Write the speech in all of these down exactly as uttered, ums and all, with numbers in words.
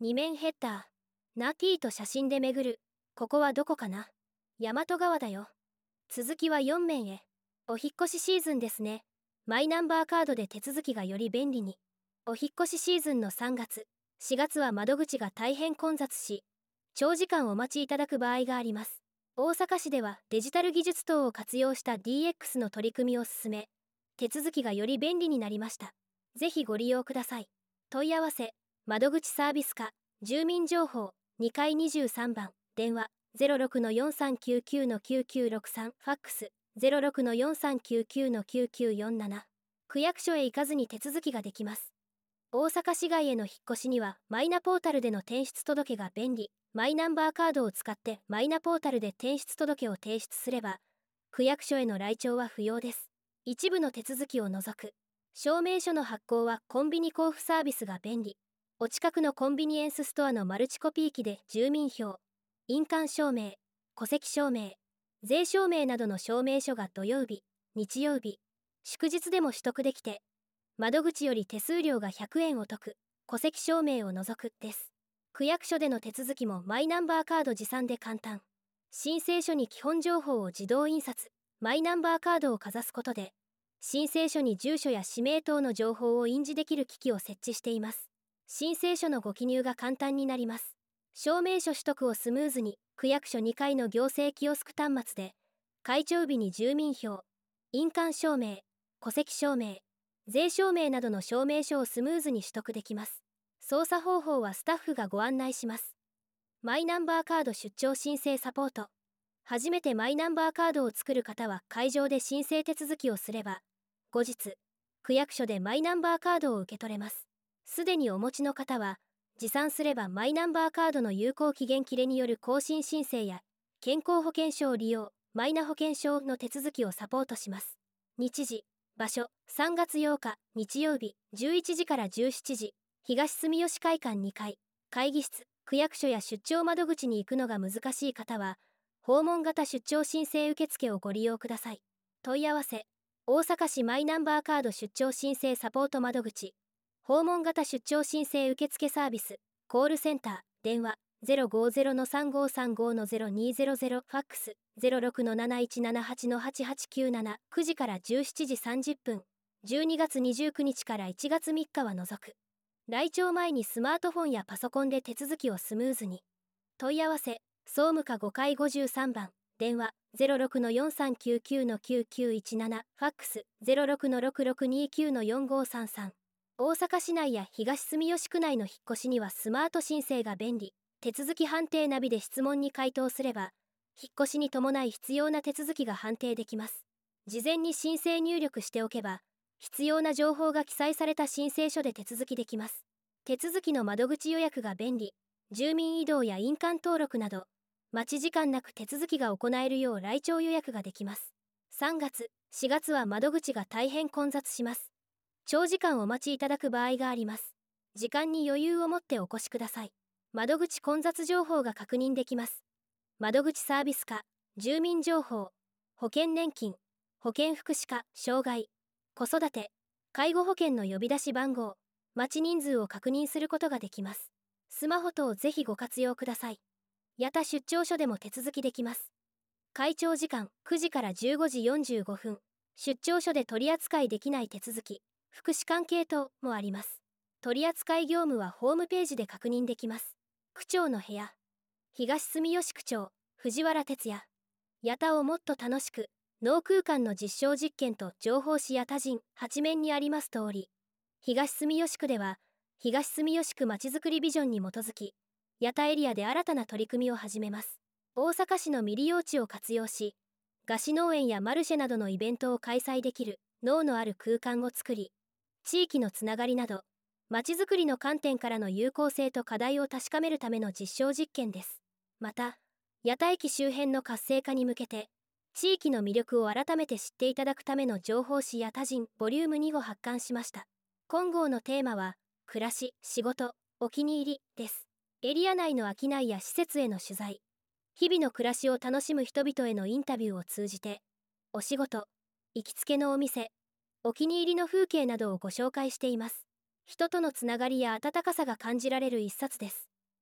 二面ヘッダー。ナティと写真で巡る。ここはどこかな？大和川だよ。続きはよん面へ。お引っ越しシーズンですね。マイナンバーカードで手続きがより便利に。お引っ越しシーズンのさんがつ、しがつは窓口が大変混雑し、長時間お待ちいただく場合があります。大阪市ではデジタル技術等を活用した ディーエックス の取り組みを進め、手続きがより便利になりました。ぜひご利用ください。問い合わせ、窓口サービス課、住民情報、にかいにじゅうさんばん、電話、ゼロろくのよんさんきゅうきゅうのきゅうきゅうろくさん、ファックス、ゼロろくのよんさんきゅうきゅうのきゅうきゅうよんなな。区役所へ行かずに手続きができます。大阪市外への引っ越しには、マイナポータルでの転出届が便利。マイナンバーカードを使ってマイナポータルで転出届を提出すれば、区役所への来庁は不要です。一部の手続きを除く。証明書の発行はコンビニ交付サービスが便利。お近くのコンビニエンスストアのマルチコピー機で住民票、印鑑証明、戸籍証明、税証明などの証明書が土曜日、日曜日、祝日でも取得できて、窓口より手数料がひゃくえんお得、戸籍証明を除くです。区役所での手続きもマイナンバーカード持参で簡単。申請書に基本情報を自動印刷、マイナンバーカードをかざすことで、申請書に住所や氏名等の情報を印字できる機器を設置しています。申請書のご記入が簡単になります。証明書取得をスムーズに、区役所にかいの行政キオスク端末で、開庁日に住民票、印鑑証明、戸籍証明、税証明などの証明書をスムーズに取得できます。操作方法はスタッフがご案内します。マイナンバーカード出張申請サポート。初めてマイナンバーカードを作る方は会場で申請手続きをすれば、後日、区役所でマイナンバーカードを受け取れます。すでにお持ちの方は、持参すればマイナンバーカードの有効期限切れによる更新申請や、健康保険証を利用、マイナ保険証の手続きをサポートします。日時、場所、さんがつようか、日曜日、じゅういちじからじゅうしちじ、東住吉会館にかい、会議室、区役所や出張窓口に行くのが難しい方は、訪問型出張申請受付をご利用ください。問い合わせ、大阪市マイナンバーカード出張申請サポート窓口、訪問型出張申請受付サービス、コールセンター、電話、ゼロごゼロのさんごさんごのゼロにゼロゼロ、ファックス、ゼロろくのなないちななはちのはちはちきゅうなな、くじからじゅうしちじさんじゅっぷん、じゅうにがつにじゅうくにちからいちがつみっかは除く。来庁前にスマートフォンやパソコンで手続きをスムーズに。問い合わせ、総務課ごかいごじゅうさんばん、電話、ゼロろくのよんさんきゅうきゅうのきゅうきゅういちなな、ファックス、ゼロろくのろくろくにきゅうのよんごさんさん。大阪市内や東住吉区内の引っ越しにはスマート申請が便利。手続き判定ナビで質問に回答すれば、引っ越しに伴い必要な手続きが判定できます。事前に申請入力しておけば、必要な情報が記載された申請書で手続きできます。手続きの窓口予約が便利。住民移動や印鑑登録など、待ち時間なく手続きが行えるよう来庁予約ができます。さんがつ、しがつは窓口が大変混雑します。長時間お待ちいただく場合があります。時間に余裕を持ってお越しください。窓口混雑情報が確認できます。窓口サービス課、住民情報、保険年金、保健福祉課、障害、子育て、介護保険の呼び出し番号、待ち人数を確認することができます。スマホ等をぜひご活用ください。やた出張所でも手続きできます。開庁時間くじからじゅうごじよんじゅうごふん、出張所で取り扱いできない手続き、福祉関係等もあります。取扱業務はホームページで確認できます。区長の部屋、東住吉区長、藤原哲也。やたをもっと楽しく、脳空間の実証実験と情報誌や他人はち面にあります通り、東住吉区では、東住吉区まちづくりビジョンに基づき、やたエリアで新たな取り組みを始めます。大阪市の未利用地を活用し、菓子農園やマルシェなどのイベントを開催できる脳のある空間を作り、地域のつながりなど、まちづくりの観点からの有効性と課題を確かめるための実証実験です。また、やた駅周辺の活性化に向けて、地域の魅力を改めて知っていただくための情報誌や他人ボリュームにを発刊しました。今号のテーマは、暮らし、仕事、お気に入りです。エリア内の商いや施設への取材、日々の暮らしを楽しむ人々へのインタビューを通じて、お仕事、行きつけのお店、お気に入りの風景などをご紹介しています。人とのつながりや温かさが感じられる一冊です。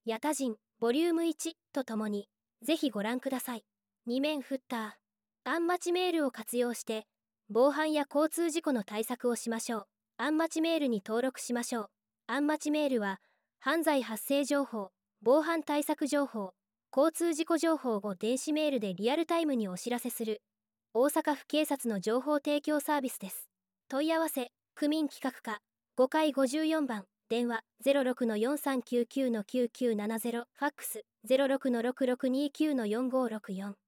ヤタ人ボリュームいちとともにぜひご覧ください。に面フッター。アンマチメールを活用して防犯や交通事故の対策をしましょう。アンマチメールに登録しましょう。アンマチメールは犯罪発生情報、防犯対策情報、交通事故情報を電子メールでリアルタイムにお知らせする大阪府警察の情報提供サービスです。問い合わせ区民企画課ごかいごじゅうよんばん、電話 ゼロろくのよんさんきゅうきゅうのきゅうきゅうななゼロ、ファックス ゼロろくのろくろくにきゅうのよんごろくよん。